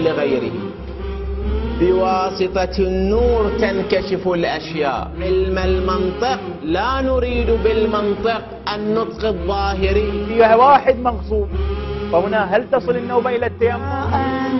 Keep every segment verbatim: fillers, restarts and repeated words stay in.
لغيره. بواسطة النور تنكشف الأشياء. علم المنطق لا نريد بالمنطق النطق الظاهري. فيها واحد مغصوب، فهنا هل تصل النوبة إلى التيمم؟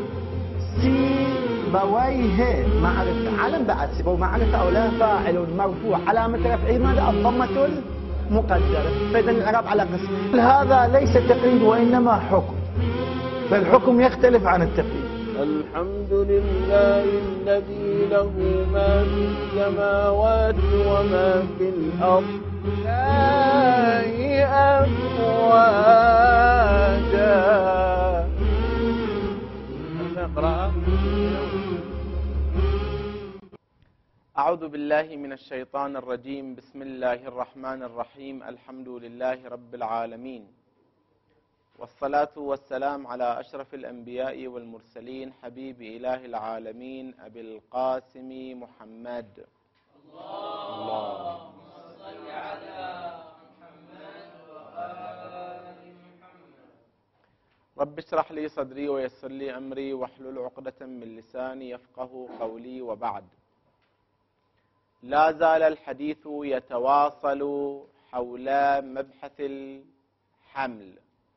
سيبويه معرفة، علم بعد سيبويه معرفة أو لا. فاعل مرفوع علامة رفعه ماذا؟ الضمة المقدرة. فإذا الإعراب على قسم. هذا ليس تقييد وإنما حكم، فالحكم يختلف عن التقييد. الحمد لله الذي له ما في السماوات وما في الأرض لا أفواجا. نقرأ. أعوذ بالله من الشيطان الرجيم. بسم الله الرحمن الرحيم. الحمد لله رب العالمين، والصلاة والسلام على أشرف الأنبياء والمرسلين حبيب إله العالمين أبي القاسم محمد. اللهم صل على محمد وآل محمد. رب اشرح لي صدري ويسر لي أمري واحلل عقدة من لساني يفقه قولي. وبعد، لا زال الحديث يتواصل حول مبحث الحمل،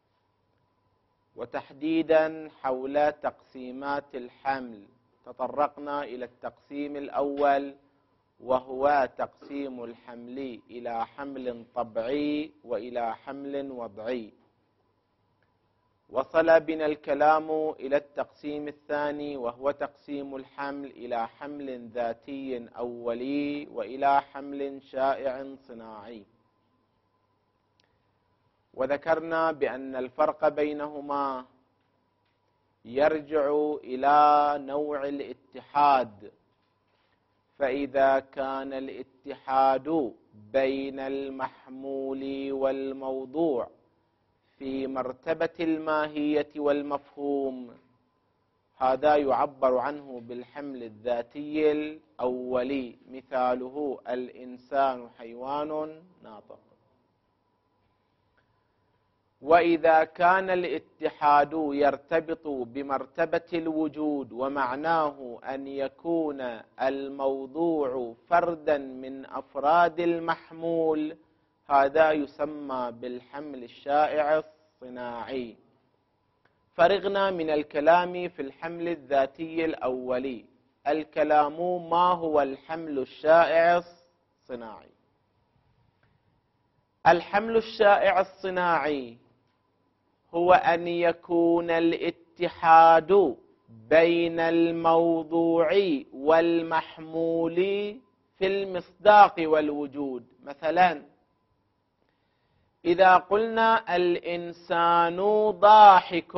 وتحديدا حول تقسيمات الحمل. تطرقنا إلى التقسيم الأول وهو تقسيم الحمل إلى حمل طبيعي وإلى حمل وضعي. وصل بنا الكلام إلى التقسيم الثاني وهو تقسيم الحمل إلى حمل ذاتي أولي وإلى حمل شائع صناعي. وذكرنا بأن الفرق بينهما يرجع إلى نوع الاتحاد. فإذا كان الاتحاد بين المحمول والموضوع في مرتبة الماهية والمفهوم، هذا يعبر عنه بالحمل الذاتي الأولي. مثاله الإنسان حيوان ناطق. وإذا كان الاتحاد يرتبط بمرتبة الوجود ومعناه أن يكون الموضوع فردا من أفراد المحمول، هذا يسمى بالحمل الشائع الصناعي. فرغنا من الكلام في الحمل الذاتي الأولي. الكلام ما هو الحمل الشائع الصناعي؟ الحمل الشائع الصناعي هو أن يكون الاتحاد بين الموضوع والمحمول في المصداق والوجود. مثلا إذا قلنا الإنسان ضاحك،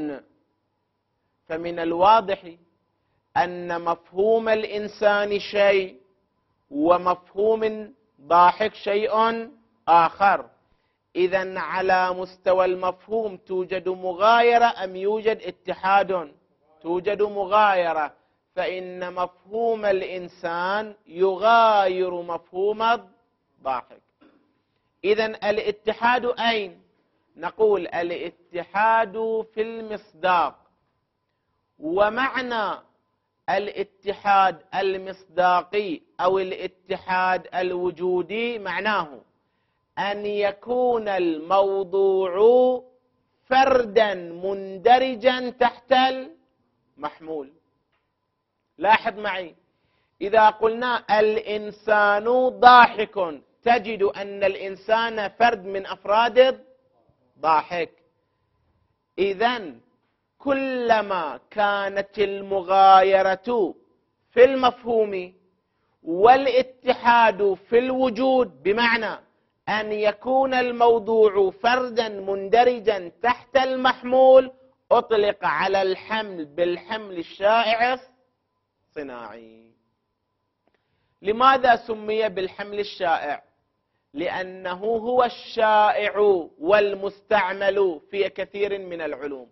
فمن الواضح أن مفهوم الإنسان شيء ومفهوم ضاحك شيء آخر. إذن على مستوى المفهوم توجد مغايرة أم يوجد اتحاد؟ توجد مغايرة، فإن مفهوم الإنسان يغاير مفهوم الضاحك. إذن الاتحاد أين؟ نقول الاتحاد في المصداق. ومعنى الاتحاد المصداقي أو الاتحاد الوجودي معناه أن يكون الموضوع فردا مندرجا تحت المحمول. لاحظ معي، إذا قلنا الإنسان ضاحك تجد أن الإنسان فرد من أفراد الضاحك. إذن كلما كانت المغايرة في المفهوم والاتحاد في الوجود، بمعنى أن يكون الموضوع فردا مندرجا تحت المحمول، أطلق على الحمل بالحمل الشائع الصناعي. لماذا سمي بالحمل الشائع؟ لأنه هو الشائع والمستعمل في كثير من العلوم.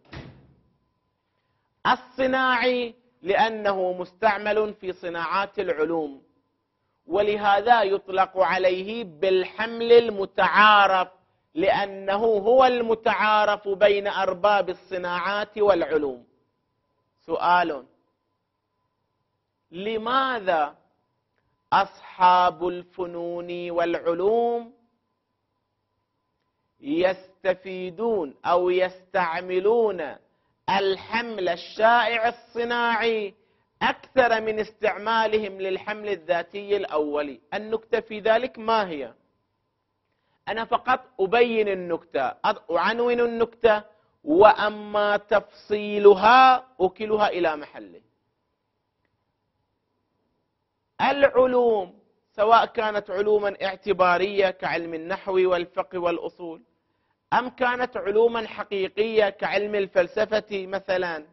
الصناعي لأنه مستعمل في صناعات العلوم، ولهذا يطلق عليه بالحمل المتعارف، لأنه هو المتعارف بين أرباب الصناعات والعلوم. سؤال: لماذا أصحاب الفنون والعلوم يستفيدون أو يستعملون الحمل الشائع الصناعي أكثر من استعمالهم للحمل الذاتي الأولي؟ النكتة في ذلك ما هي؟ أنا فقط أبين النكتة، أعنون النكتة، وأما تفصيلها أكلها إلى محله. العلوم سواء كانت علوما اعتبارية كعلم النحو والفقه والأصول، أم كانت علوما حقيقية كعلم الفلسفة مثلا،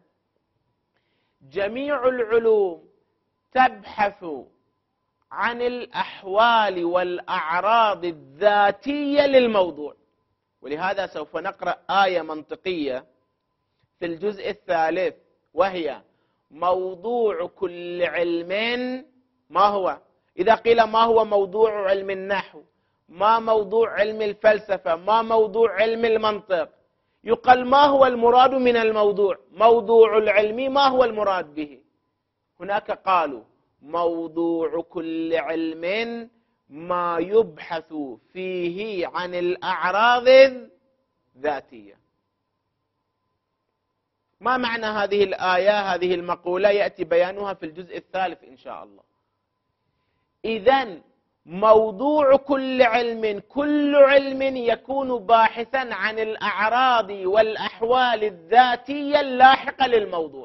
جميع العلوم تبحث عن الأحوال والأعراض الذاتية للموضوع. ولهذا سوف نقرأ آية منطقية في الجزء الثالث، وهي: موضوع كل علم ما هو؟ إذا قيل ما هو موضوع علم النحو، ما موضوع علم الفلسفة، ما موضوع علم المنطق، يقال ما هو المراد من الموضوع؟ موضوع العلم ما هو المراد به؟ هناك قالوا موضوع كل علم ما يبحث فيه عن الأعراض الذاتية. ما معنى هذه الآية، هذه المقولة؟ يأتي بيانها في الجزء الثالث إن شاء الله. إذن موضوع كل علم، كل علم يكون باحثا عن الأعراض والأحوال الذاتية اللاحقة للموضوع.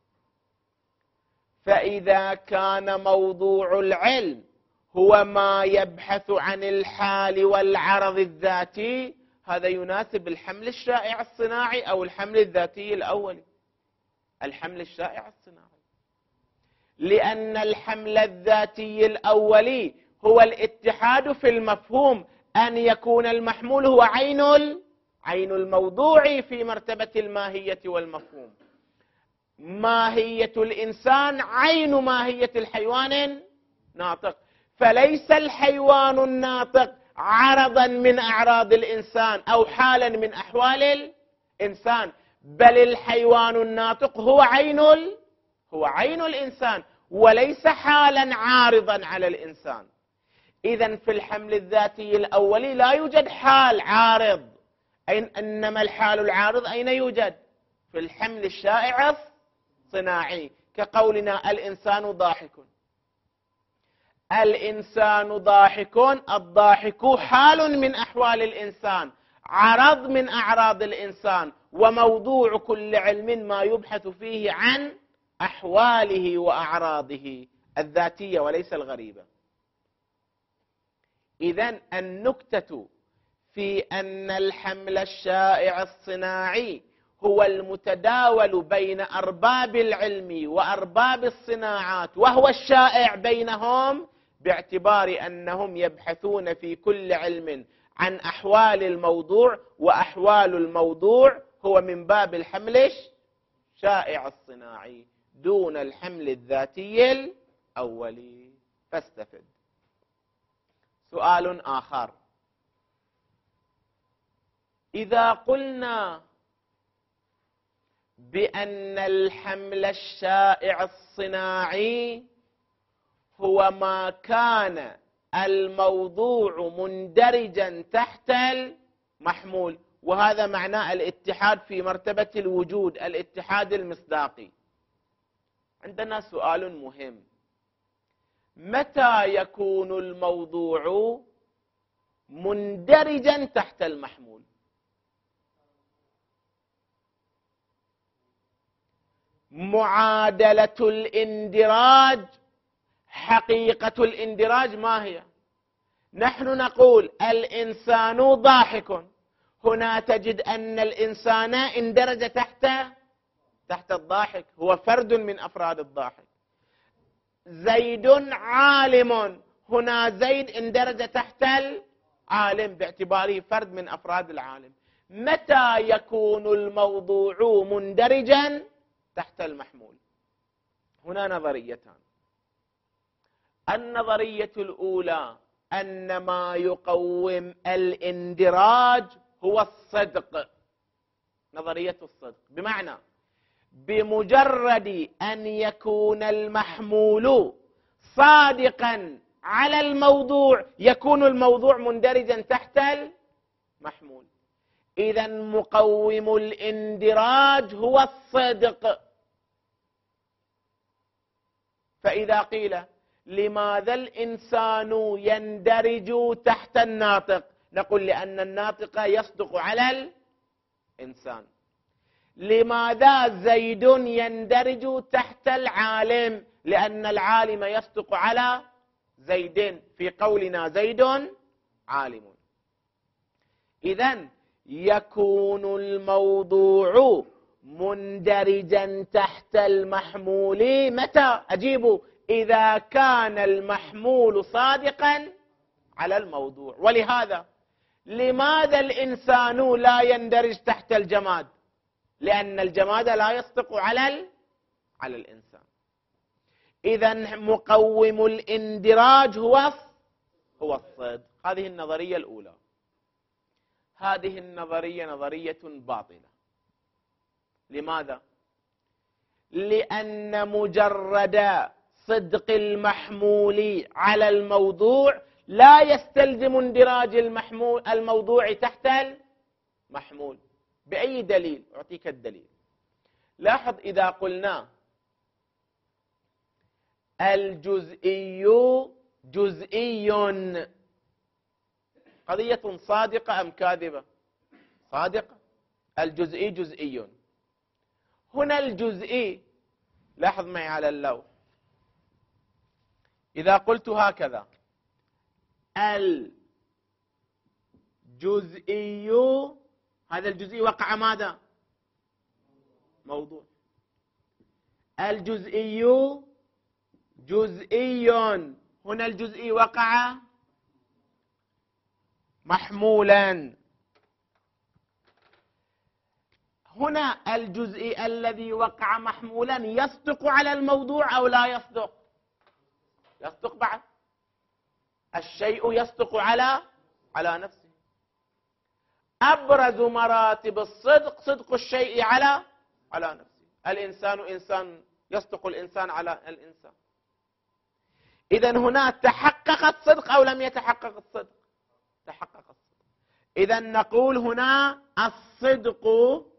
فإذا كان موضوع العلم هو ما يبحث عن الحال والعرض الذاتي، هذا يناسب الحمل الشائع الصناعي أو الحمل الذاتي الأولي. الحمل الشائع الصناعي، لأن الحمل الذاتي الأولي هو الاتحاد في المفهوم، أن يكون المحمول هو عين عين الموضوع في مرتبة الماهية والمفهوم. ماهية الإنسان عين ماهية الحيوان الناطق، فليس الحيوان الناطق عرضا من أعراض الإنسان أو حالا من أحوال الإنسان، بل الحيوان الناطق هو عين هو عين الإنسان وليس حالا عارضا على الإنسان. إذن في الحمل الذاتي الأولي لا يوجد حال عارض، إنما الحال العارض أين يوجد؟ في الحمل الشائع الصناعي، كقولنا الإنسان ضاحك. الإنسان ضاحك، الضاحك حال من أحوال الإنسان، عرض من أعراض الإنسان، وموضوع كل علم ما يبحث فيه عن أحواله وأعراضه الذاتية وليس الغريبة. إذن النكتة في أن الحمل الشائع الصناعي هو المتداول بين أرباب العلم وأرباب الصناعات، وهو الشائع بينهم باعتبار أنهم يبحثون في كل علم عن أحوال الموضوع، وأحوال الموضوع هو من باب الحمل الشائع الصناعي دون الحمل الذاتي الأولي. فاستفد. سؤال آخر: إذا قلنا بأن الحمل الشائع الصناعي هو ما كان الموضوع مندرجا تحت المحمول، وهذا معناه الاتحاد في مرتبة الوجود، الاتحاد المصداقي، عندنا سؤال مهم: متى يكون الموضوع مندرجا تحت المحمول؟ معادلة الاندراج، حقيقة الاندراج ما هي؟ نحن نقول الإنسان ضاحك، هنا تجد أن الإنسان اندرج تحت تحت الضاحك، هو فرد من أفراد الضاحك. زيد عالم، هنا زيد اندرج تحت العالم باعتباره فرد من أفراد العالم. متى يكون الموضوع مندرجا تحت المحمول؟ هنا نظريتان. النظرية الأولى أن ما يقوم الاندراج هو الصدق، نظرية الصدق، بمعنى بمجرد أن يكون المحمول صادقا على الموضوع يكون الموضوع مندرجا تحت المحمول. إذا مقوم الاندراج هو الصدق. فإذا قيل لماذا الإنسان يندرج تحت الناطق، نقول لأن الناطق يصدق على الإنسان. لماذا زيد يندرج تحت العالم، لأن العالم يصدق على زيد في قولنا زيد عالم. إذن يكون الموضوع مندرجا تحت المحمول متى؟ أجيبوا: إذا كان المحمول صادقا على الموضوع. ولهذا لماذا الإنسان لا يندرج تحت الجماد؟ لأن الجماد لا يصدق على على الإنسان. إذن مقوم الاندراج هو هو الصدق. هذه النظرية الأولى. هذه النظرية نظرية باطلة. لماذا؟ لأن مجرد صدق المحمول على الموضوع لا يستلزم اندراج المحمول الموضوع تحت المحمول. بأي دليل؟ أعطيك الدليل. لاحظ إذا قلنا الجزئي جزئي، قضية صادقة أم كاذبة؟ صادقة. الجزئي جزئي. هنا الجزئي، لاحظ معي على اللوح، إذا قلت هكذا: الجزئي، هذا الجزئي وقع ماذا؟ موضوع. الجزئي جزئي، هنا الجزئي وقع محمولا. هنا الجزئي الذي وقع محمولا يصدق على الموضوع أو لا يصدق؟ يصدق. بعد الشيء يصدق على على نفسه. أبرز مراتب الصدق صدق الشيء على على نفسه. الإنسان إنسان، يصدق الإنسان على الإنسان. إذن هنا تحقق الصدق أو لم يتحقق الصدق؟ تحقق الصدق. إذن نقول هنا الصدق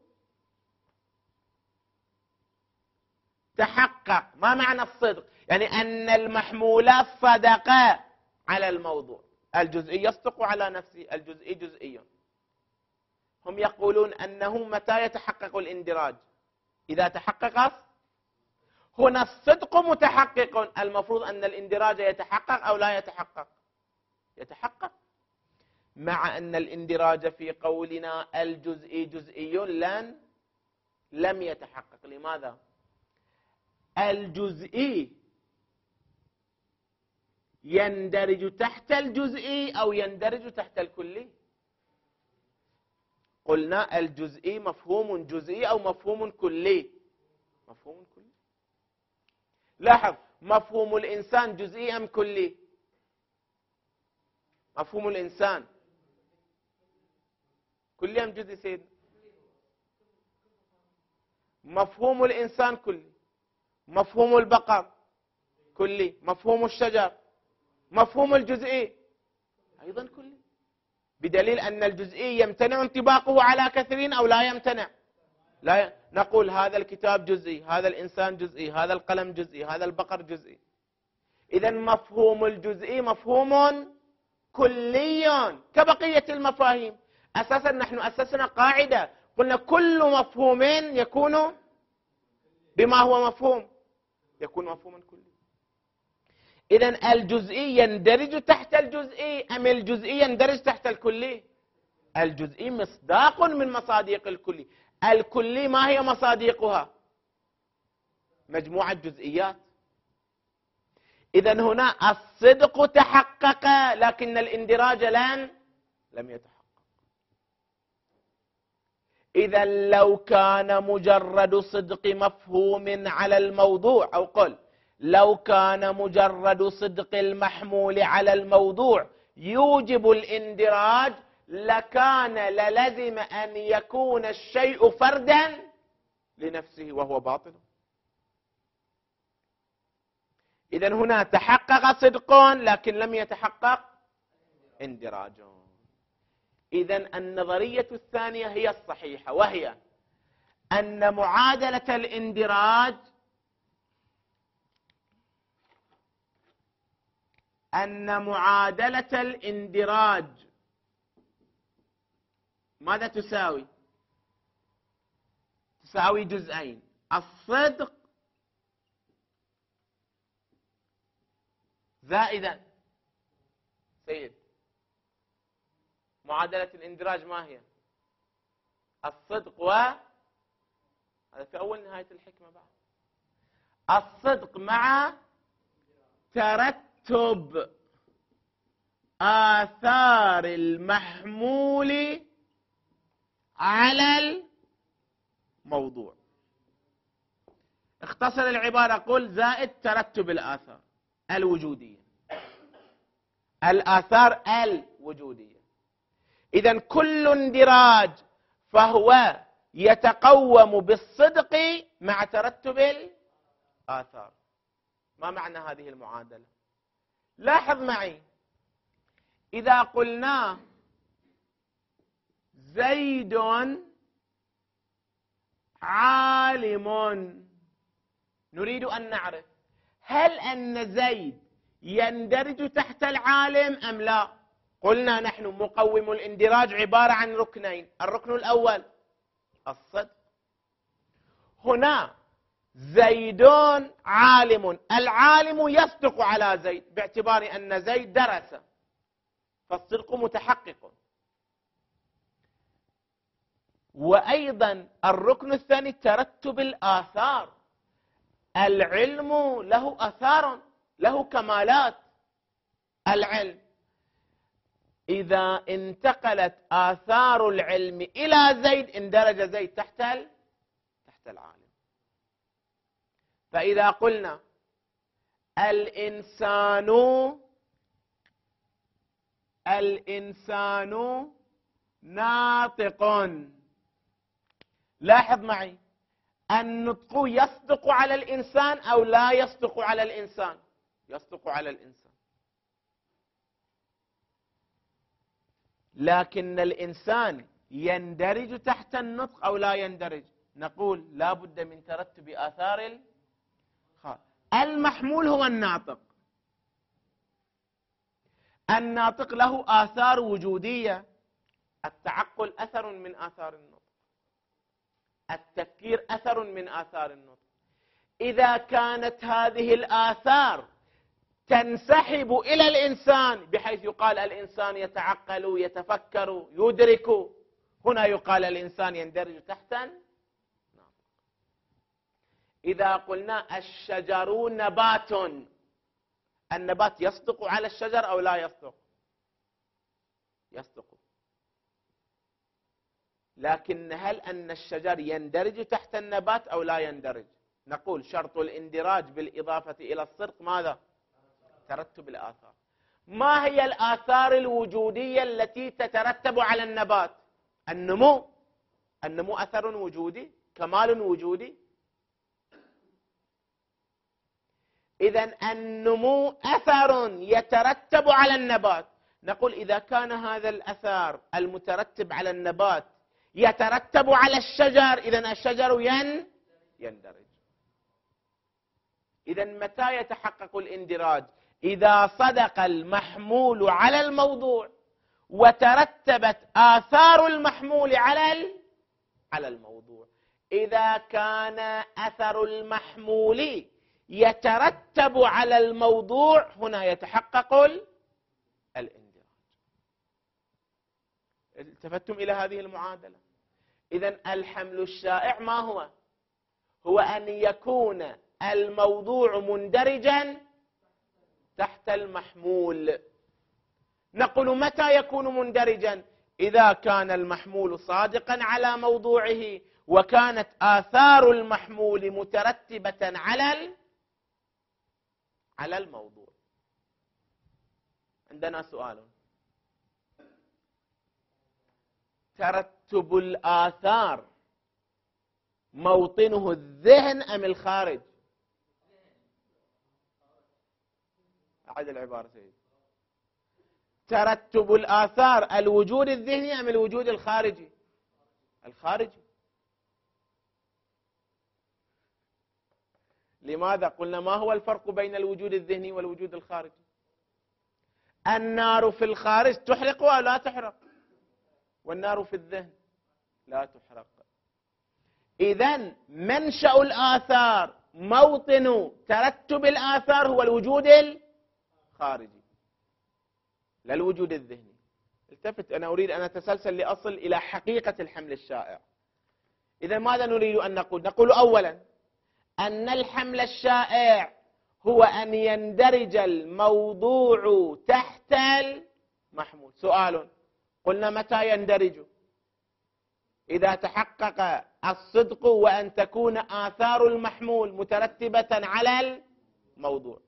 تحقق. ما معنى الصدق؟ يعني أن المحمولات صدق على الموضوع. الجزئي يصدق على نفسه، الجزئي جزئي. هم يقولون أنه متى يتحقق الاندراج؟ إذا تحقق. هنا الصدق متحقق، المفروض أن الاندراج يتحقق أو لا يتحقق؟ يتحقق. مع أن الاندراج في قولنا الجزئي جزئي لن لم يتحقق. لماذا؟ الجزئي يندرج تحت الجزئي أو يندرج تحت الكلي؟ قلنا الجزئي مفهوم جزئي أو مفهوم كلي؟ مفهوم كلي. لاحظ، مفهوم الإنسان جزئي أم كلي؟ مفهوم الإنسان كلي أم جزئي سيد؟ مفهوم الإنسان كلي. مفهوم البقر كلي. مفهوم الشجر، مفهوم الجزئي أيضا كلي، بدليل أن الجزئي يمتنع انطباقه على كثيرين أو لا يمتنع؟ لا ي... نقول هذا الكتاب جزئي، هذا الإنسان جزئي، هذا القلم جزئي، هذا البقر جزئي. إذن مفهوم الجزئي مفهوم كلي كبقية المفاهيم. أساسا نحن أسسنا قاعدة، قلنا كل مفهوم يكون بما هو مفهوم، يكون مفهوما كلي. إذن الجزئي يندرج تحت الجزئي أم الجزئي يندرج تحت الكلي؟ الجزئي مصداق من مصادق الكلي. الكلي ما هي مصادقها؟ مجموعة جزئيات. إذن هنا الصدق تحقق لكن الاندراج لن لم يتحقق. إذا لو كان مجرد صدق مفهوم على الموضوع، أو قل لو كان مجرد صدق المحمول على الموضوع يوجب الاندراج، لكان للزم أن يكون الشيء فردا لنفسه وهو باطل. إذن هنا تحقق صدق لكن لم يتحقق اندراج. إذن النظرية الثانية هي الصحيحة، وهي أن معادلة الاندراج أن معادلة الاندراج ماذا تساوي؟ تساوي جزئين: الصدق زائدا سيد. معادلة الاندراج ما هي؟ الصدق و هذا في أول نهاية الحكمة بعد. الصدق مع ترتب آثار المحمول على الموضوع. اختصر العبارة، قل زائد ترتب الآثار الوجودية، الآثار الوجودية. إذن كل اندراج فهو يتقوم بالصدق مع ترتب الآثار. ما معنى هذه المعادلة؟ لاحظ معي، إذا قلنا زيد عالم نريد أن نعرف هل أن زيد يندرج تحت العالم أم لا؟ قلنا نحن مقوم الاندراج عبارة عن ركنين: الركن الأول الصدق. هنا زيد عالم، العالم يصدق على زيد باعتبار أن زيد درس، فالصدق متحقق. وأيضا الركن الثاني ترتب الآثار. العلم له آثار، له كمالات. العلم إذا انتقلت آثار العلم إلى زيد اندرج زيد تحت تحت العالم. فإذا قلنا الإنسان الإنسان ناطق، لاحظ معي، النطق يصدق على الإنسان أو لا يصدق على الإنسان؟ يصدق على الإنسان. لكن الإنسان يندرج تحت النطق أو لا يندرج؟ نقول لا بد من ترتب آثار الخاء. المحمول هو الناطق. الناطق له آثار وجودية. التعقل أثر من آثار النطق، التفكير أثر من آثار النطق. إذا كانت هذه الآثار تنسحب إلى الإنسان بحيث يقال الإنسان يتعقل يتفكر يدرك، هنا يقال الإنسان يندرج تحت الناطق. إذا قلنا الشجر نبات، النبات يصدق على الشجر أو لا يصدق؟ يصدق. لكن هل أن الشجر يندرج تحت النبات أو لا يندرج؟ نقول شرط الاندراج بالإضافة إلى الصدق ماذا؟ ترتب الآثار. ما هي الآثار الوجودية التي تترتب على النبات؟ النمو. النمو أثر وجودي، كمال وجودي. إذن النمو أثر يترتب على النبات. نقول إذا كان هذا الأثر المترتب على النبات يترتب على الشجر، إذن الشجر ين يندرج. إذن متى يتحقق الاندراج؟ إذا صدق المحمول على الموضوع وترتبت آثار المحمول على على الموضوع. إذا كان أثر المحمول يترتب على الموضوع هنا يتحقق الاندراج. التفتم إلى هذه المعادلة. إذن الحمل الشائع ما هو؟ هو أن يكون الموضوع مندرجا تحت المحمول. نقول متى يكون مندرجا؟ إذا كان المحمول صادقا على موضوعه وكانت آثار المحمول مترتبة على على الموضوع. عندنا سؤال: ترتب الآثار موطنه الذهن أم الخارج؟ أعد العبارة سيد. ترتب الآثار الوجود الذهني أم الوجود الخارجي؟ الخارجي. لماذا؟ قلنا ما هو الفرق بين الوجود الذهني والوجود الخارجي؟ النار في الخارج تحرق أو لا تحرق؟ والنار في الذهن لا تحرق. إذن منشأ الآثار، موطن ترتب الآثار هو الوجود الخارجي لا الوجود الذهني. التفت، أنا أريد أن أتسلسل لأصل إلى حقيقة الحمل الشائع. إذن ماذا نريد أن نقول؟ نقول أولا أن الحمل الشائع هو أن يندرج الموضوع تحت المحمول. سؤال، قلنا متى يندرج؟ إذا تحقق الصدق وأن تكون آثار المحمول مترتبة على الموضوع.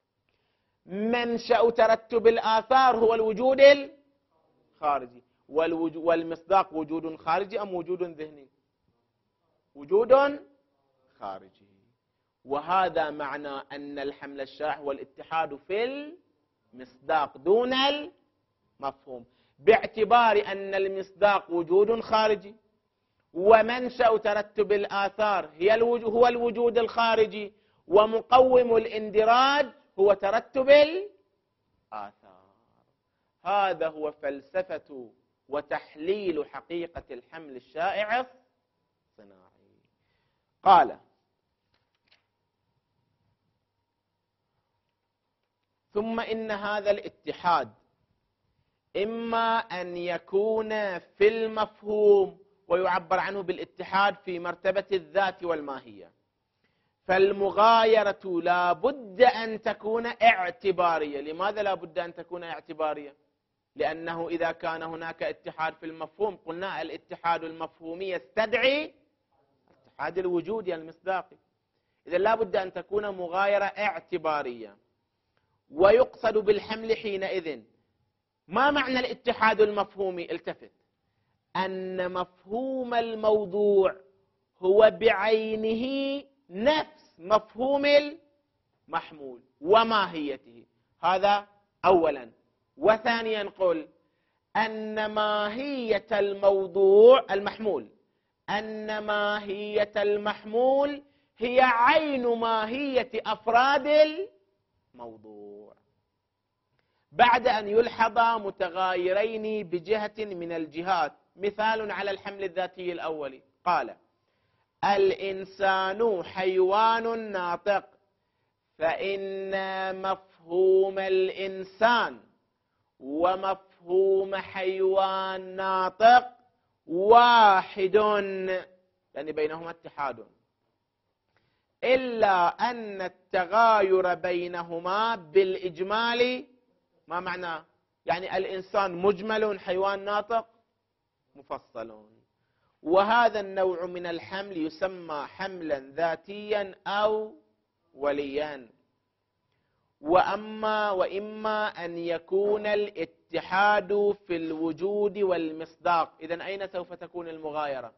منشأ ترتب الآثار هو الوجود الخارجي، والمصداق وجود خارجي أم وجود ذهني؟ وجود خارجي. وهذا معنى أن الحمل الشائع هو الاتحاد في المصداق دون المفهوم، باعتبار أن المصداق وجود خارجي ومنشأ ترتب الآثار هي هو الوجود الخارجي، ومقوم الاندراج هو ترتب الآثار. هذا هو فلسفة وتحليل حقيقة الحمل الشائع الصناعي. قال: ثم إن هذا الاتحاد إما أن يكون في المفهوم، ويعبر عنه بالاتحاد في مرتبة الذات والماهية، فالمغايرة لا بد أن تكون اعتبارية. لماذا لا بد أن تكون اعتبارية؟ لأنه إذا كان هناك اتحاد في المفهوم، قلنا الاتحاد المفهومي يستدعي اتحاد الوجود المصداقي. إذا لا بد أن تكون مغايرة اعتبارية. ويقصد بالحمل حينئذ ما معنى الاتحاد المفهومي؟ التفت، أن مفهوم الموضوع هو بعينه نفس مفهوم المحمول وماهيته. هذا أولا. وثانيا قل أن ماهية الموضوع المحمول أن ماهية المحمول هي عين ماهية أفراد الموضوع، بعد أن يلحظ متغايرين بجهة من الجهات. مثال على الحمل الذاتي الأولي، قال: الإنسان حيوان ناطق، فإن مفهوم الإنسان ومفهوم حيوان ناطق واحد، يعني بينهما اتحاد، إلا أن التغاير بينهما بالإجمال. ما معنى؟ يعني الإنسان مجمل، حيوان ناطق مفصل. وهذا النوع من الحمل يسمى حملا ذاتيا أو وليا. وأما وإما أن يكون الاتحاد في الوجود والمصداق. إذن أين سوف تكون المغايرة؟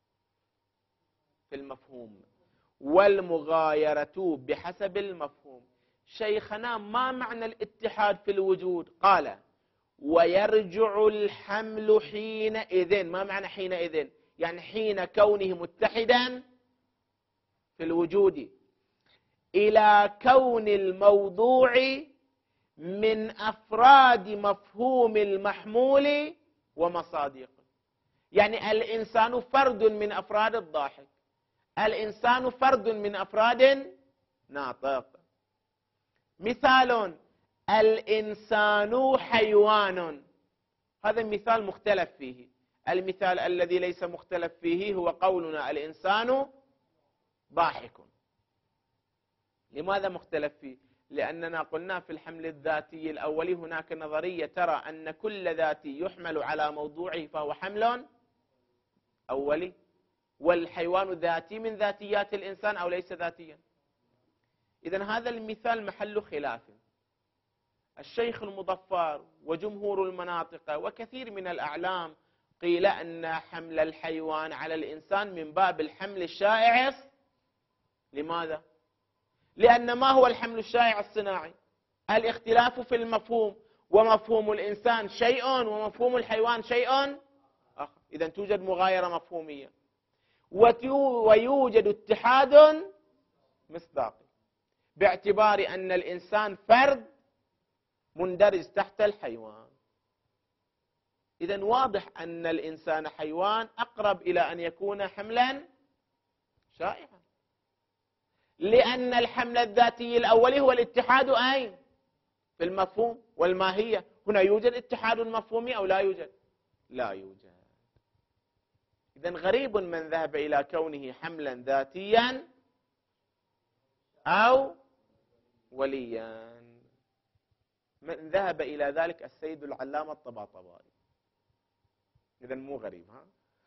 في المفهوم، والمغايرة بحسب المفهوم. شيخنا ما معنى الاتحاد في الوجود؟ قال: ويرجع الحمل حينئذ. ما معنى حينئذ؟ يعني حين كونه متحدا في الوجود إلى كون الموضوع من أفراد مفهوم المحمول ومصادقه. يعني الإنسان فرد من أفراد الضاحك، الإنسان فرد من أفراد ناطق. مثال: الإنسان حيوان. هذا مثال مختلف فيه. المثال الذي ليس مختلف فيه هو قولنا الإنسان ضاحك. لماذا مختلف فيه؟ لأننا قلنا في الحمل الذاتي الأولي هناك نظرية ترى أن كل ذاتي يحمل على موضوعه فهو حمل أولي، والحيوان ذاتي من ذاتيات الإنسان أو ليس ذاتيا. إذن هذا المثال محل خلاف. الشيخ المظفر وجمهور المناطق وكثير من الأعلام قيل أن حمل الحيوان على الإنسان من باب الحمل الشائع. لماذا؟ لأن ما هو الحمل الشائع الصناعي؟ الاختلاف في المفهوم، ومفهوم الإنسان شيء ومفهوم الحيوان شيء آخر. إذن توجد مغايرة مفهومية ويوجد اتحاد مصداقي باعتبار أن الإنسان فرد مندرج تحت الحيوان. إذن واضح أن الإنسان حيوان أقرب إلى أن يكون حملا شائعا، لأن الحمل الذاتي الأولي هو الاتحاد أين؟ في المفهوم والماهية. هنا يوجد اتحاد مفهومي أو لا يوجد؟ لا يوجد. إذن غريب من ذهب إلى كونه حملا ذاتيا أو وليا. من ذهب إلى ذلك السيد العلامة الطباطبائي. إذن مو غريب. ها؟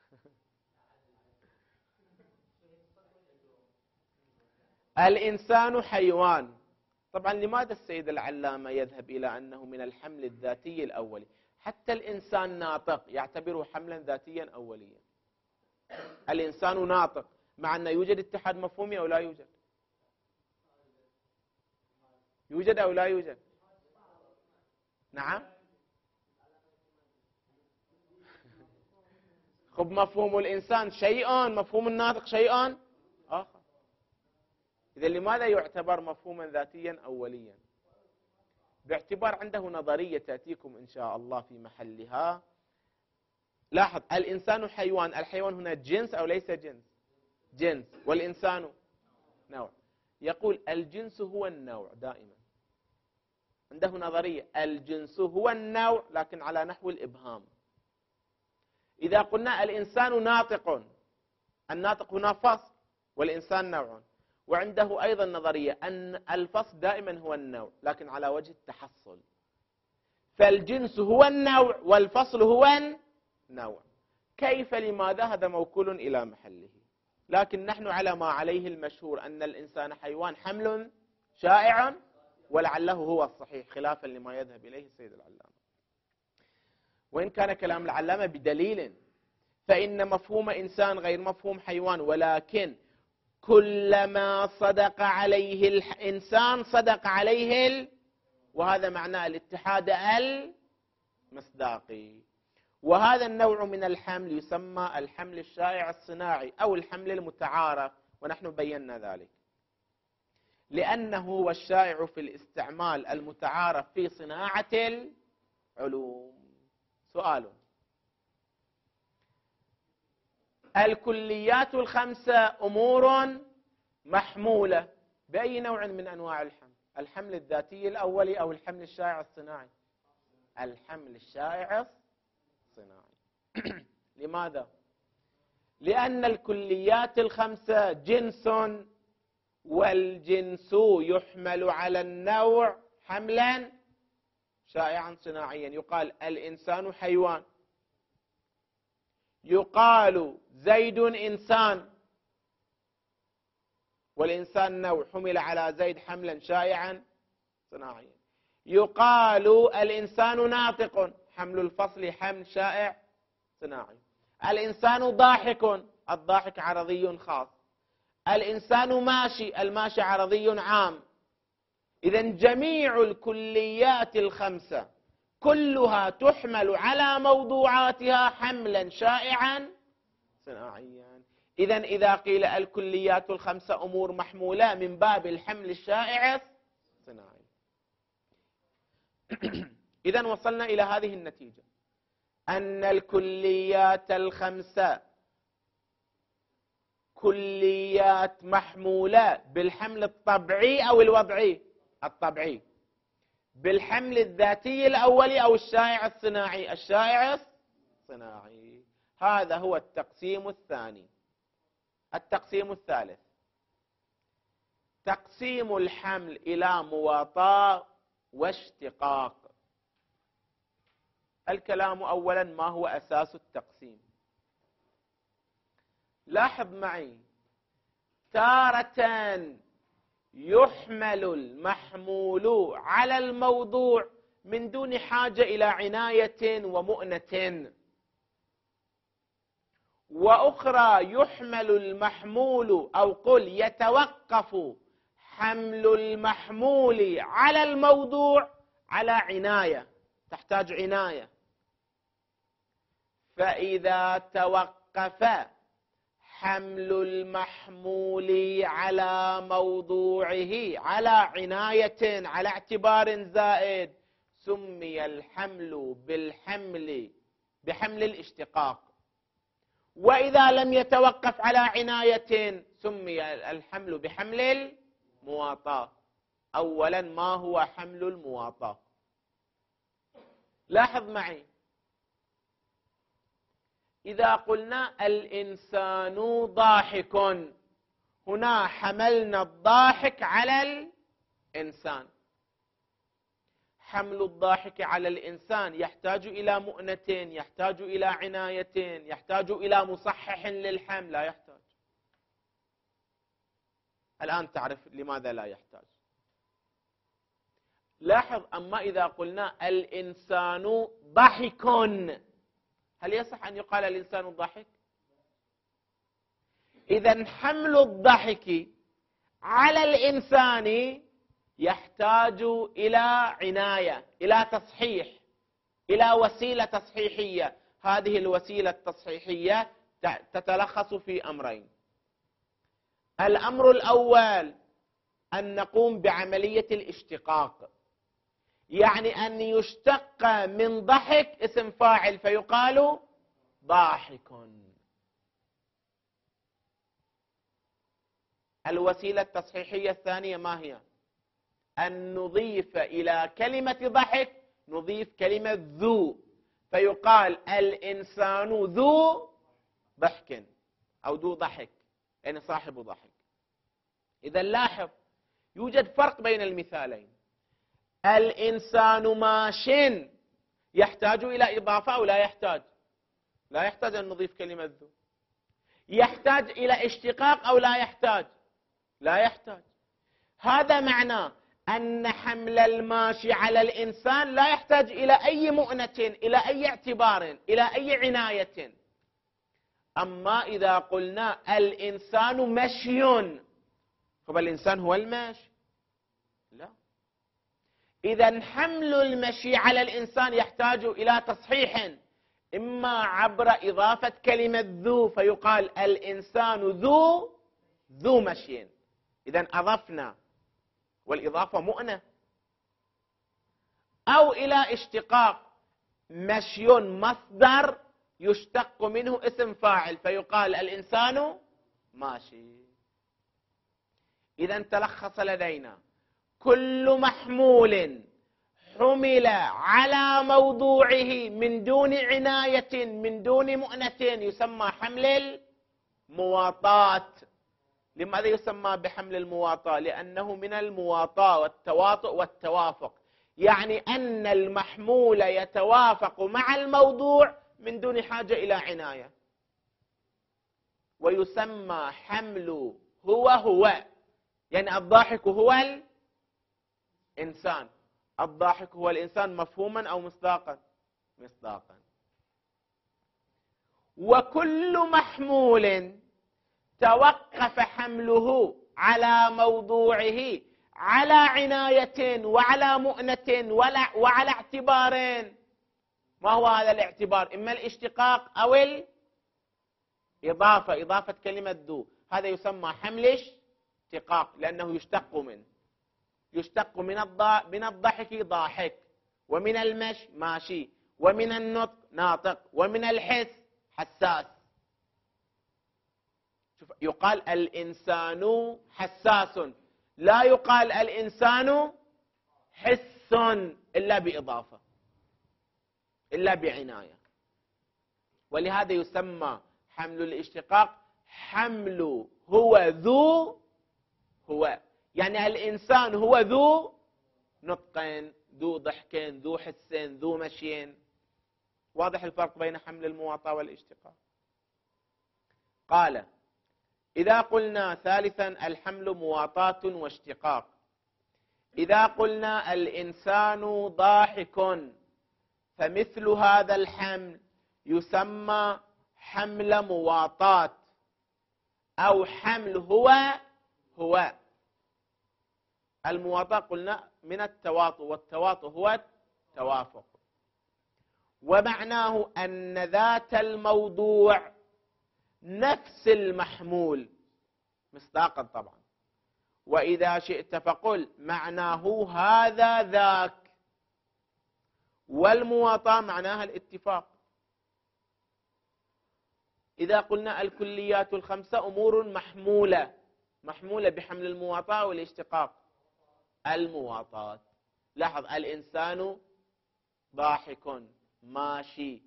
الإنسان حيوان. طبعا لماذا السيد العلامة يذهب إلى أنه من الحمل الذاتي الأولي؟ حتى الإنسان ناطق يعتبره حملا ذاتيا أوليا. الإنسان ناطق، مع أنه يوجد اتحاد مفهومي أو لا يوجد؟ يوجد أو لا يوجد؟ نعم. خب مفهوم الإنسان شيء، مفهوم الناطق شيء آخر. إذا لماذا يعتبر مفهوما ذاتيا أوليا؟ باعتبار عنده نظرية تأتيكم إن شاء الله في محلها. لاحظ، الإنسان حيوان. الحيوان هنا جنس أو ليس جنس؟ جنس. والإنسان نوع. يقول الجنس هو النوع دائما. عنده نظرية الجنس هو النوع، لكن على نحو الإبهام. إذا قلنا الإنسان ناطق، الناطق هنا فصل والإنسان نوع. وعنده أيضا نظرية أن الفصل دائما هو النوع، لكن على وجه التحصل. فالجنس هو النوع والفصل هو النوع. كيف؟ لماذا؟ هذا موكول إلى محله. لكن نحن على ما عليه المشهور أن الإنسان حيوان حمل شائع، ولعله هو الصحيح خلافا لما يذهب إليه السيد العلامة. وإن كان كلام العلامة بدليل، فإن مفهوم إنسان غير مفهوم حيوان، ولكن كلما صدق عليه الإنسان صدق عليه ال... وهذا معناه الاتحاد المصداقي. وهذا النوع من الحمل يسمى الحمل الشائع الصناعي أو الحمل المتعارف، ونحن بينا ذلك لأنه هو الشائع في الاستعمال المتعارف في صناعة العلوم. سؤال: الكليات الخمسة أمور محمولة بأي نوع من أنواع الحمل؟ الحمل الذاتي الأولي أو الحمل الشائع الصناعي؟ الحمل الشائع الصناعي. لماذا؟ لأن الكليات الخمسة جنس، والجنس يحمل على النوع حملا شائعا صناعيا. يقال الإنسان حيوان، يقال زيد إنسان، والإنسان نوع حمل على زيد حملا شائعا صناعيا. يقال الإنسان ناطق، حمل الفصل حمل شائع صناعي. الإنسان ضاحك، الضاحك عرضي خاص. الإنسان ماشي، الماشي عرضي عام. إذن جميع الكليات الخمسة كلها تحمل على موضوعاتها حملا شائعا صناعيا. إذن إذا قيل الكليات الخمسة أمور محمولة من باب الحمل الشائع الصناعي. إذن وصلنا إلى هذه النتيجة، أن الكليات الخمسة كليات محمولة بالحمل الطبيعي أو الوضعي؟ الطبيعي. بالحمل الذاتي الأولي أو الشائع الصناعي؟ الشائع الصناعي. هذا هو التقسيم الثاني. التقسيم الثالث: تقسيم الحمل إلى مواطاة واشتقاق. الكلام أولا ما هو أساس التقسيم. لاحظ معي، تارة يحمل المحمول على الموضوع من دون حاجة إلى عناية ومؤنة، وأخرى يحمل المحمول، أو قل يتوقف حمل المحمول على الموضوع على عناية، تحتاج عناية. فإذا توقف حمل المحمول على موضوعه على عناية، على اعتبار زائد، سمي الحمل بالحمل بحمل الاشتقاق. وإذا لم يتوقف على عناية سمي الحمل بحمل المواطاة. أولا، ما هو حمل المواطاة؟ لاحظ معي، إذا قلنا الإنسان ضاحك، هنا حملنا الضاحك على الإنسان. حمل الضاحك على الإنسان يحتاج إلى مؤنتين، يحتاج إلى عنايتين، يحتاج إلى مصحح للحمل. لا يحتاج. الآن تعرف لماذا لا يحتاج. لاحظ، أما إذا قلنا الإنسان ضحك، هل يصح أن يقال الإنسان ضحك؟ إذن حمل الضحك على الإنسان يحتاج إلى عناية، إلى تصحيح، إلى وسيلة تصحيحية. هذه الوسيلة التصحيحية تتلخص في أمرين. الأمر الأول أن نقوم بعملية الاشتقاق، يعني أن يشتق من ضحك اسم فاعل فيقال ضاحك. الوسيلة التصحيحية الثانية ما هي؟ أن نضيف إلى كلمة ضحك نضيف كلمة ذو، فيقال الإنسان ذو ضحك أو ذو ضحك، يعني صاحب ضحك. إذا لاحظ، يوجد فرق بين المثالين. الإنسان ماش يحتاج إلى إضافة أو لا يحتاج؟ لا يحتاج أن نضيف كلمة ذو. يحتاج إلى اشتقاق أو لا يحتاج؟ لا يحتاج. هذا معناه أن حمل الماشي على الإنسان لا يحتاج إلى أي مؤنة، إلى أي اعتبار، إلى أي عناية. أما إذا قلنا الإنسان مشي، فالإنسان هو الماشي؟ لا. إذا حمل المشي على الإنسان يحتاج إلى تصحيح، إما عبر إضافة كلمة ذو فيقال الإنسان ذو ذو مشي، إذا أضفنا والإضافة مؤنة، أو إلى اشتقاق، مشي مصدر يشتق منه اسم فاعل فيقال الإنسان ماشي. إذا تلخص لدينا كل محمول حمل على موضوعه من دون عناية، من دون مؤنة، يسمى حمل المواطاة. لماذا يسمى بحمل المواطاة؟ لأنه من المواطاة والتواطؤ والتوافق، يعني أن المحمول يتوافق مع الموضوع من دون حاجة إلى عناية. ويسمى حمل هو هو، يعني الضاحك هو الإنسان. الضاحك هو الإنسان مفهوما أو مصداقا؟ مصداقا. وكل محمول توقف حمله على موضوعه على عناية وعلى مؤنة وعلى اعتبارين. ما هو هذا الاعتبار؟ إما الاشتقاق أو الإضافة، إضافة كلمة ذو، هذا يسمى حمل اشتقاق لأنه يشتق منه. يشتق من من الضحك ضاحك، ومن المشي ماشي، ومن النطق ناطق، ومن الحس حساس. شوف، يقال الإنسان حساس، لا يقال الإنسان حس إلا بإضافة، إلا بعناية. ولهذا يسمى حمل الاشتقاق حمل هو ذو هو، يعني الإنسان هو ذو نطق، ذو ضحك، ذو حس، ذو مشي. واضح الفرق بين حمل المواطاة والاشتقاق. قال: إذا قلنا ثالثا الحمل مواطاة واشتقاق. إذا قلنا الإنسان ضاحك فمثل هذا الحمل يسمى حمل مواطاة أو حمل هو هو. المواطاة قلنا من التواطؤ، والتواطؤ هو التوافق، ومعناه أن ذات الموضوع نفس المحمول مصداقا طبعا. وإذا شئت فقل معناه هذا ذاك، والمواطاة معناها الاتفاق. إذا قلنا الكليات الخمسة أمور محمولة، محمولة بحمل المواطاة والاشتقاق. المواطاة، لاحظ، الإنسان ضاحك، ماشي،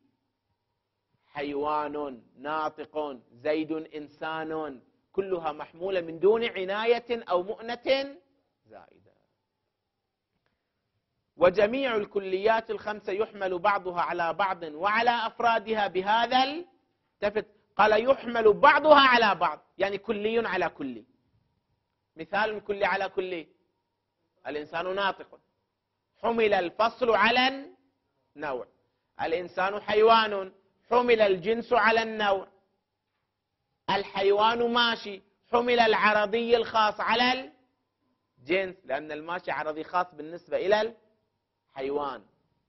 حيوان، ناطق، زيد إنسان، كلها محمولة من دون عناية أو مؤنة زائدة. وجميع الكليات الخمسة يحمل بعضها على بعض وعلى أفرادها بهذا التفت. قال يحمل بعضها على بعض، يعني كلي على كلي. مثال كلي على كلي: الإنسان ناطق، حمل الفصل على النوع. الإنسان حيوان، حمل الجنس على النوع. الحيوان ماشي، حمل العرضي الخاص على الجنس، لأن الماشي عرضي خاص بالنسبة إلى الحيوان.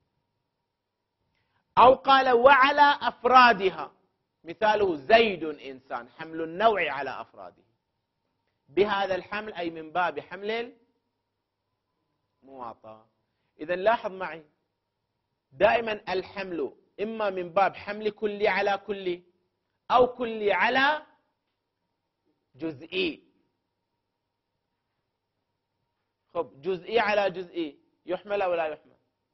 أو قال وعلى أفرادها، مثاله زيد إنسان، حمل النوع على أفراده. بهذا الحمل أي من باب حمل المواطاة. إذا لاحظ معي، دائما الحمل إما من باب حمل كلي على كلي، أو كلي على جزئي. خب، جزئي على جزئي يحمل أو لا يحمل؟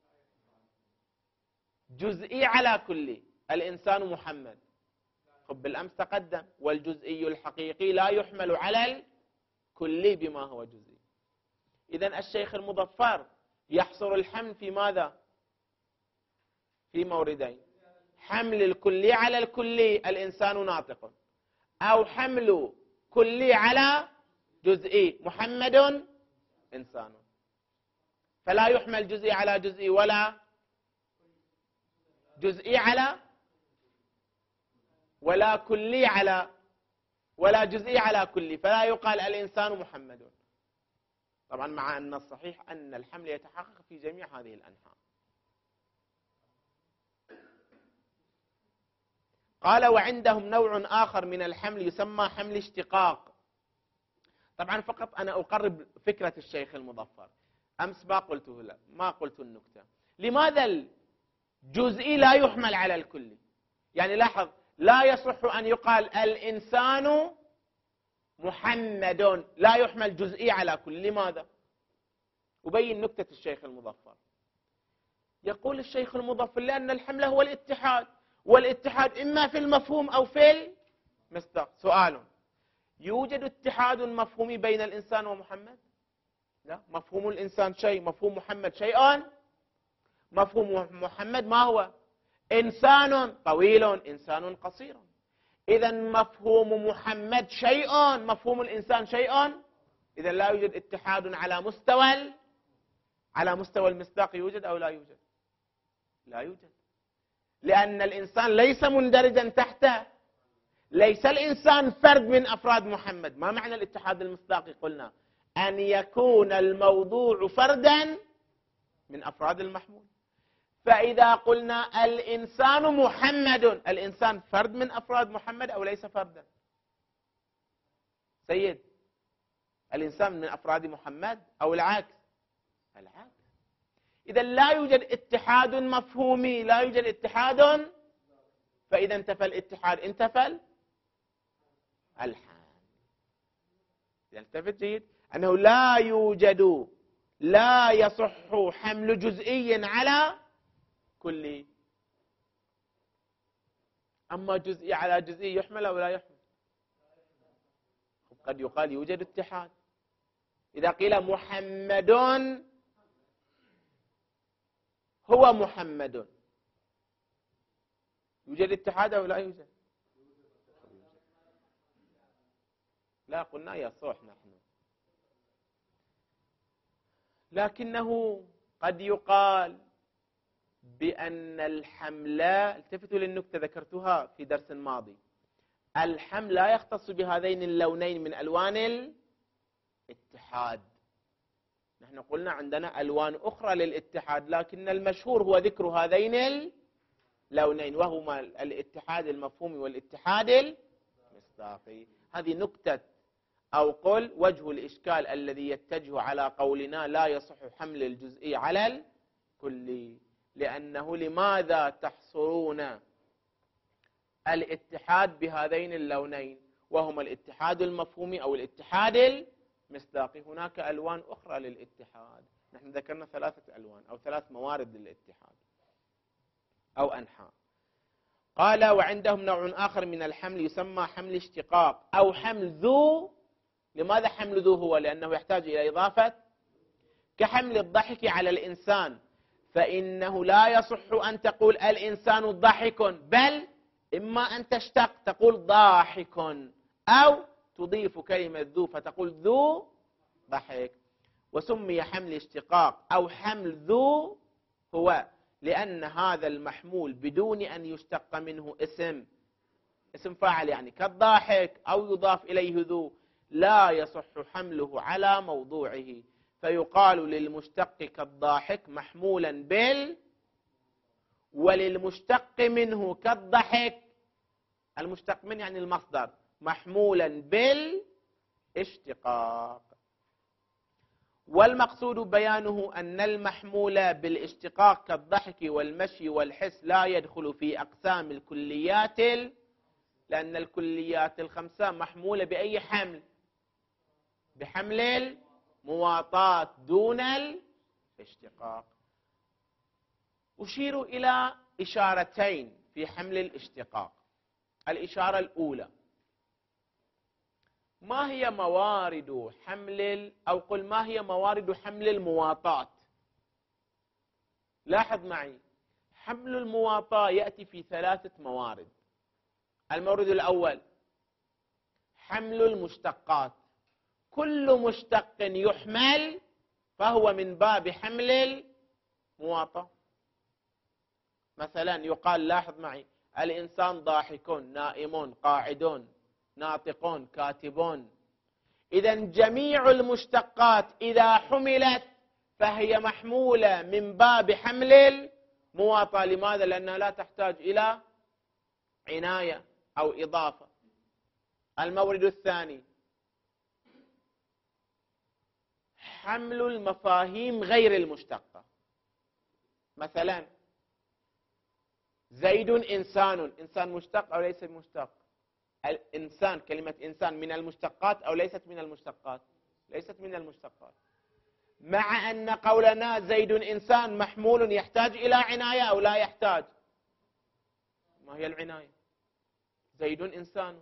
جزئي على كلي، الإنسان محمد، خب بالأمس تقدم، والجزئي الحقيقي لا يحمل على الكلي بما هو جزئي. إذن الشيخ المظفر يحصر الحمل في ماذا؟ في موردين: حمل الكلي على الكلي، الإنسان ناطق، أو حمل كلي على جزئي، محمد إنسان. فلا يحمل جزئي على جزئي، ولا جزئي على، ولا كلي على، ولا جزئي على كلي، فلا يقال الإنسان محمد. طبعا مع أن الصحيح أن الحمل يتحقق في جميع هذه الأنحاء. قال وعندهم نوع آخر من الحمل يسمى حمل اشتقاق. طبعا فقط أنا أقرب فكرة الشيخ المظفر، أمس ما قلته، لا ما قلت النكتة. لماذا الجزئي لا يحمل على الكلي؟ يعني لاحظ، لا يصح أن يقال الإنسان محمد، لا يحمل جزئي على كل. لماذا؟ أبين نكتة الشيخ المظفر. يقول الشيخ المظفر لأن الحمل هو الاتحاد، والاتحاد إما في المفهوم أو في المصداق. سؤال: يوجد اتحاد مفهومي بين الإنسان ومحمد؟ لا، مفهوم الإنسان شيء، مفهوم محمد شيء. مفهوم محمد ما هو؟ إنسان طويل، إنسان قصير. إذا مفهوم محمد شيء، مفهوم الإنسان شيء. إذا لا يوجد اتحاد على مستوى على مستوى المصداق. يوجد أو لا يوجد؟ لا يوجد، لأن الإنسان ليس مندرجا تحته، ليس الإنسان فرد من أفراد محمد. ما معنى الاتحاد المصداقي؟ قلنا أن يكون الموضوع فردا من أفراد المحمول. فإذا قلنا الإنسان محمد، الإنسان فرد من أفراد محمد أو ليس فردا؟ سيد، الإنسان من أفراد محمد أو العكس؟ العكس. إذا لا يوجد اتحاد مفهومي، لا يوجد اتحاد، فإذا انتفى الاتحاد انتفى الحال. يلتفت جيد أنه لا يوجد، لا يصح حمل جزئي على كلي. أما جزئي على جزئي يحمل أو لا يحمل؟ قد يقال يوجد اتحاد. إذا قيل محمد هو محمد، يوجد اتحاد أو لا يوجد؟ لا، قلنا يصح نحن، لكنه قد يقال بأن الحمل، التفتوا للنكتة ذكرتها في درس ماضي، الحمل لا يختص بهذين اللونين من ألوان الاتحاد. نحن قلنا عندنا ألوان أخرى للاتحاد، لكن المشهور هو ذكر هذين اللونين، وهما الاتحاد المفهومي والاتحاد المصداقي. هذه نكتة أو قل وجه الإشكال الذي يتجه على قولنا لا يصح حمل الجزئي على الكلي، لأنه لماذا تحصرون الاتحاد بهذين اللونين وهما الاتحاد المفهومي أو الاتحاد المصداقي؟ هناك ألوان أخرى للاتحاد، نحن ذكرنا ثلاثة ألوان أو ثلاث موارد للاتحاد أو أنحاء. قال وعندهم نوع آخر من الحمل يسمى حمل اشتقاق أو حمل ذو. لماذا حمل ذو هو؟ لأنه يحتاج إلى إضافة، كحمل الضحك على الإنسان، فإنه لا يصح أن تقول الإنسان ضحك، بل إما أن تشتق تقول ضاحك، أو تضيف كلمة ذو فتقول ذو ضحك. وسمي حمل اشتقاق أو حمل ذو هو لأن هذا المحمول بدون أن يشتق منه اسم اسم فاعل يعني كالضاحك أو يضاف إليه ذو لا يصح حمله على موضوعه، فيقال للمشتق كالضاحك محمولا بال، وللمشتق منه كالضحك، المشتق منه يعني المصدر، محمولا بالاشتقاق. والمقصود بيانه أن المحمول بالاشتقاق كالضحك والمشي والحس لا يدخل في أقسام الكليات، لأن الكليات الخمسة محمولة بأي حمل؟ بحمل المواطاة دون الاشتقاق. أشير إلى إشارتين في حمل الاشتقاق. الإشارة الأولى، ما هي موارد حمل أو قل ما هي موارد حمل المواطاة؟ لاحظ معي، حمل المواطاة يأتي في ثلاثة موارد. المورد الأول حمل المشتقات، كل مشتق يحمل فهو من باب حمل المواطاة. مثلا يقال، لاحظ معي، الإنسان ضاحك، نائم، قاعد، ناطق، كاتب. إذا جميع المشتقات إذا حملت فهي محمولة من باب حمل المواطاة. لماذا؟ لأنها لا تحتاج إلى عناية أو إضافة. المورد الثاني حمل المفاهيم غير المشتقة. مثلا زيد إنسان، إنسان مشتق أو ليس مشتق؟ الإنسان، كلمة إنسان من المشتقات أو ليست من المشتقات؟ ليست من المشتقات. مع أن قولنا زيد إنسان محمول يحتاج إلى عناية أو لا يحتاج؟ ما هي العناية؟ زيد إنسان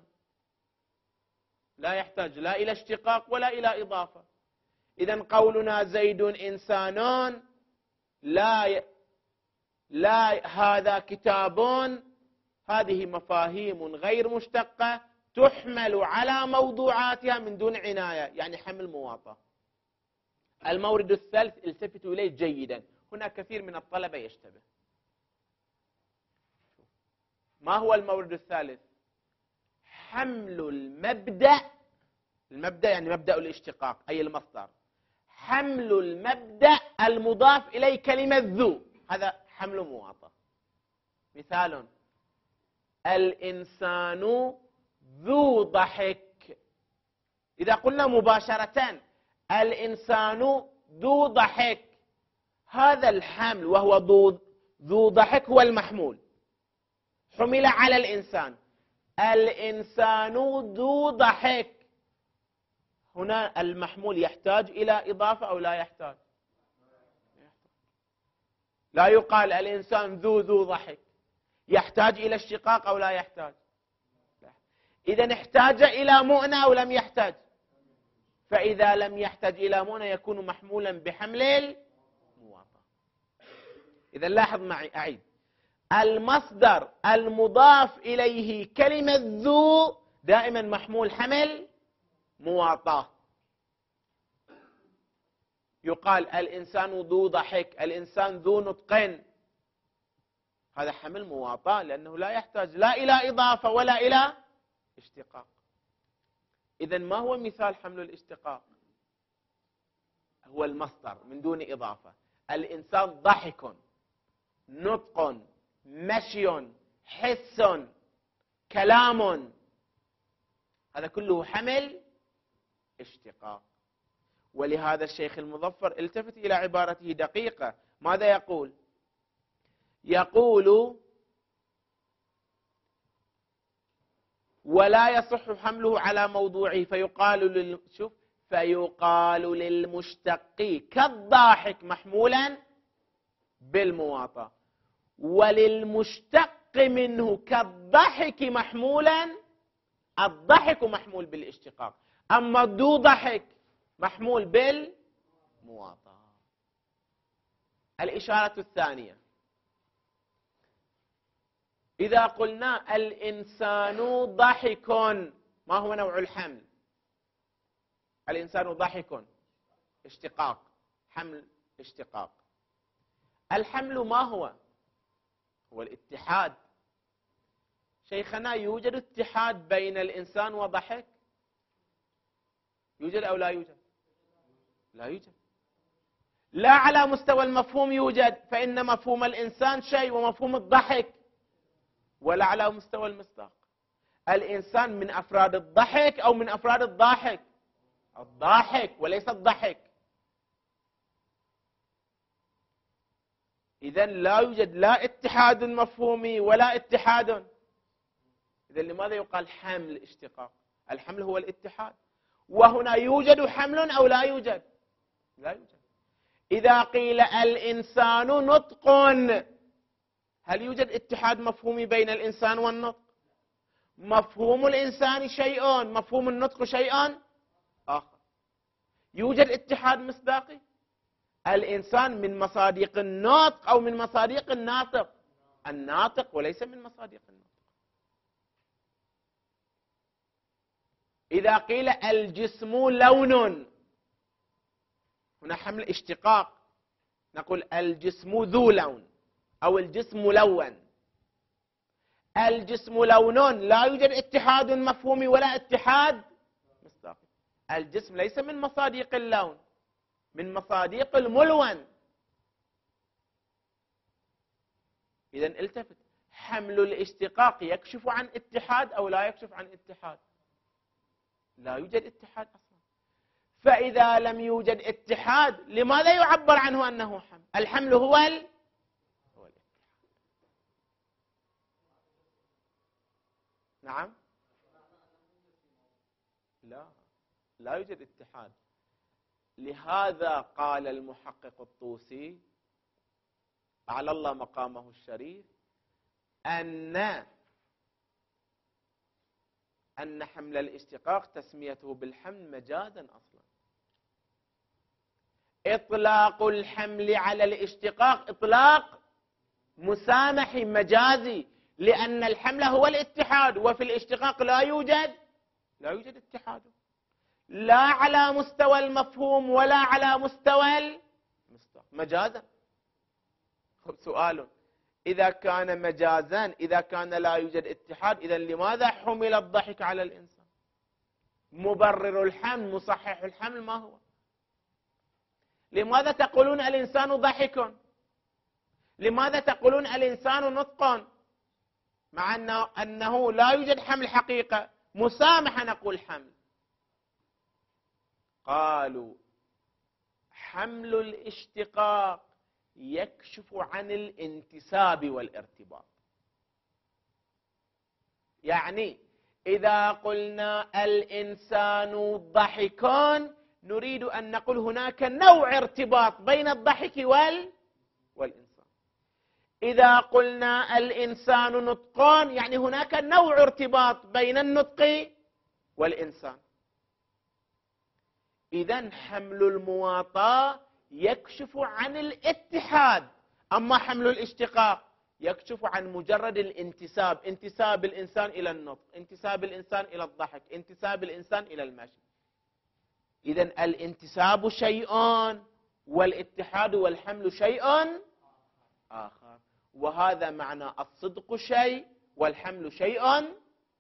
لا يحتاج لا إلى اشتقاق ولا إلى إضافة. إذن قولنا زيد إنسان لا ي... لا هذا كتاب، هذه مفاهيم غير مشتقة تحمل على موضوعاتها من دون عناية، يعني حمل مواطأ. المورد الثالث التفتوا إليه جيدا، هناك كثير من الطلبة يشتبه. ما هو المورد الثالث؟ حمل المبدأ، المبدأ يعني مبدأ الاشتقاق أي المصدر، حمل المبدأ المضاف إليه كلمة ذو، هذا حمل مواطأ. مثال: الإنسان ذو ضحك. إذا قلنا مباشرة الإنسان ذو ضحك، هذا الحمل وهو ذو ذو ضحك هو المحمول، حمل على الإنسان. الإنسان ذو ضحك، هنا المحمول يحتاج إلى إضافة أو لا يحتاج؟ لا يقال الإنسان ذو ذو ضحك، يحتاج إلى اشتقاق أو لا يحتاج؟ إذن احتاج إلى مؤنة أو لم يحتاج؟ فإذا لم يحتاج إلى مؤنة يكون محمولا بحمل المواطأ. إذن لاحظ معي، أعيد، المصدر المضاف إليه كلمة ذو دائما محمول حمل مواطأة. يقال الإنسان ذو ضحك، الإنسان ذو نطق، هذا حمل مواطاة، لأنه لا يحتاج لا إلى إضافة ولا إلى اشتقاق. إذن ما هو مثال حمل الاشتقاق؟ هو المصدر من دون إضافة. الإنسان ضحك، نطق، مشي، حس، كلام، هذا كله حمل اشتقاق. ولهذا الشيخ المظفر التفت إلى عبارته دقيقة. ماذا يقول؟ يقول: ولا يصح حمله على موضوعه فيقال لل... شوف فيقال للمشتق كالضاحك محمولا بالمواطأة، وللمشتق منه كالضحك محمولا، الضحك محمول بالاشتقاق، أما دو ضحك محمول بالمواطأة. الإشارة الثانية: إذا قلنا الإنسان ضحك، ما هو نوع الحمل؟ الإنسان ضحك، اشتقاق، حمل اشتقاق. الحمل ما هو؟ هو الاتحاد. شيخنا، يوجد اتحاد بين الإنسان وضحك؟ يوجد أو لا يوجد؟ لا يوجد. لا على مستوى المفهوم يوجد، فإن مفهوم الإنسان شيء ومفهوم الضحك، ولا على مستوى المصداق. الإنسان من أفراد الضحك أو من أفراد الضاحك؟ الضاحك وليس الضحك. إذن لا يوجد لا اتحاد مفهومي ولا اتحاد. إذن لماذا يقال حمل اشتقاق؟ الحمل هو الاتحاد. وهنا يوجد حمل أو لا يوجد؟ لا يوجد. إذا قيل الإنسان نطق، هل يوجد اتحاد مفهومي بين الإنسان والنطق؟ مفهوم الإنسان شيء، مفهوم النطق شيء آخر. يوجد اتحاد مصداقي؟ الإنسان من مصادق النطق أو من مصادق الناطق؟ الناطق وليس من مصادق النطق. إذا قيل الجسم لون، هنا حمل اشتقاق، نقول الجسم ذو لون أو الجسم ملون. الجسم لون، لا يوجد اتحاد مفهومي ولا اتحاد مصداقي. الجسم ليس من مصادق اللون، من مصادق الملون. إذن التفت، حمل الاشتقاق يكشف عن اتحاد أو لا يكشف عن اتحاد؟ لا يوجد اتحاد أصلا. فإذا لم يوجد اتحاد، لماذا يعبر عنه أنه حمل؟ الحمل هو ال... هو الاتحاد. نعم؟ لا، لا يوجد اتحاد. لهذا قال المحقق الطوسي أعلى الله مقامه الشريف أن أن حمل الاشتقاق تسميته بالحمل مجازا أصلا. إطلاق الحمل على الاشتقاق إطلاق مسامحي مجازي، لأن الحمل هو الاتحاد، وفي الاشتقاق لا يوجد لا يوجد اتحاد، لا على مستوى المفهوم ولا على مستوى المصداق، مجازا. سؤال: إذا كان مجازا، إذا كان لا يوجد اتحاد، إذا لماذا حمل الضحك على الإنسان؟ مبرر الحمل، مصحح الحمل ما هو؟ لماذا تقولون الإنسان ضحك؟ لماذا تقولون الإنسان نطق؟ مع أنه, أنه لا يوجد حمل حقيقة، مسامحة نقول حمل. قالوا حمل الاشتقاق يكشف عن الانتساب والارتباط. يعني إذا قلنا الإنسان ضحكان، نريد أن نقول هناك نوع ارتباط بين الضحك وال... والإنسان. إذا قلنا الإنسان نطقان، يعني هناك نوع ارتباط بين النطق والإنسان. إذن حمل المواطاة يكشف عن الاتحاد، أما حمل الاشتقاق يكشف عن مجرد الانتساب، انتساب الإنسان إلى النطق، انتساب الإنسان إلى الضحك، انتساب الإنسان إلى المشي. إذن الانتساب شيء والاتحاد والحمل شيء آخر. وهذا معنى الصدق شيء والحمل شيء آخر.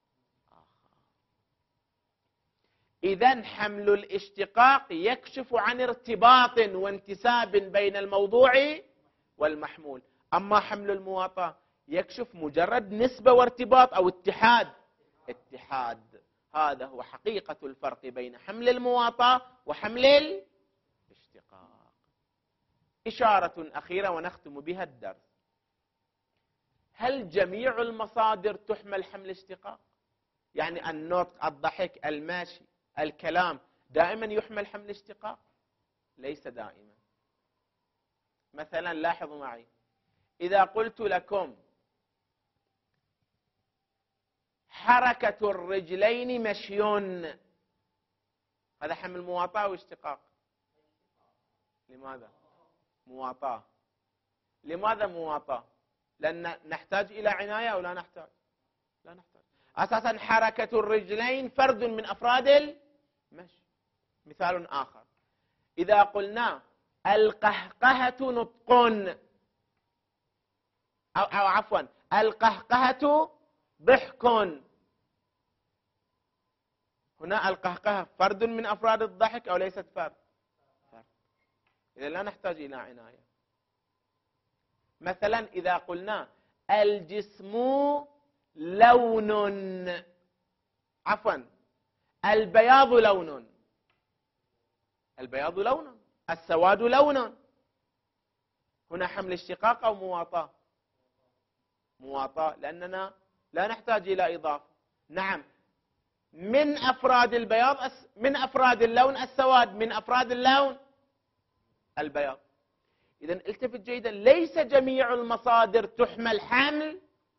إذن حمل الاشتقاق يكشف عن ارتباط وانتساب بين الموضوع والمحمول، أما حمل المواطأة يكشف مجرد نسبة وارتباط أو اتحاد اتحاد. هذا هو حقيقة الفرق بين حمل المواطأة وحمل الاشتقاق. إشارة أخيرة ونختم بها الدرس. هل جميع المصادر تحمل حمل اشتقاق؟ يعني النطق، الضحك، الماشي، الكلام دائما يحمل حمل اشتقاق؟ ليس دائما. مثلا لاحظوا معي، إذا قلت لكم حركة الرجلين مشيون، هذا حمل مواطأة واشتقاق؟ لماذا؟ مواطأة. لماذا مواطأة؟ لأن نحتاج إلى عناية أو لا نحتاج؟ لا نحتاج. أساسا حركة الرجلين فرد من أفراد المشي. مثال آخر، إذا قلنا القهقهة نطق، أو, أو عفوا القهقهة ضحك، هنا القهقهة فرد من أفراد الضحك أو ليست فرد؟ فرد. إذا لا نحتاج إلى عناية. مثلا إذا قلنا الجسم لون، عفوا البياض لون، البياض لون، السواد لون، هنا حمل اشتقاق أو مواطأة؟ مواطأة، لأننا لا نحتاج إلى إضافة. نعم، من أفراد البياض، من أفراد اللون السواد، من أفراد اللون البياض. إذن التفت جيدا، ليس جميع المصادر تحمل حمل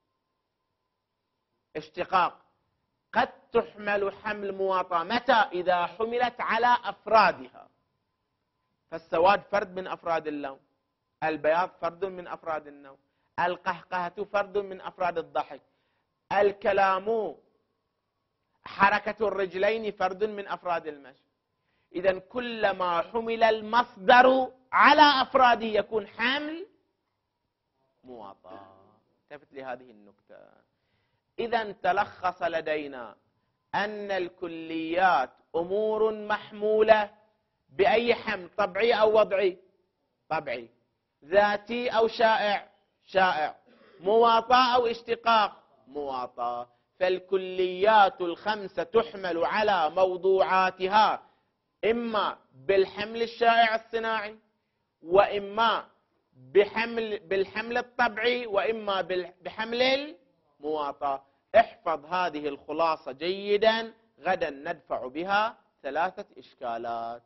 اشتقاق، قد تحمل حمل مواطأة. متى؟ إذا حملت على أفرادها. فالسواد فرد من أفراد اللون، البياض فرد من أفراد النوم، القهقهة فرد من أفراد الضحك، الكلام، حركة الرجلين فرد من أفراد المشي. إذن كلما حمل المصدر على أفراده يكون حمل مواطأة. التفت لهذه النكتة. إذن تلخص لدينا أن الكليات أمور محمولة بأي حمل، طبعي أو وضعي؟ طبعي. ذاتي أو شائع؟ شائع. مواطأة أو اشتقاق؟ مواطأة. فالكليات الخمسة تحمل على موضوعاتها إما بالحمل الشائع الصناعي، وإما بحمل بالحمل الطبعي، وإما بحمل المواطأة. احفظ هذه الخلاصة جيدا، غدا ندفع بها ثلاثة إشكالات.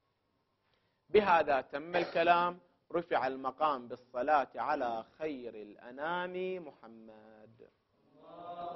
بهذا تم الكلام. رفع المقام بالصلاة على خير الأنام محمد.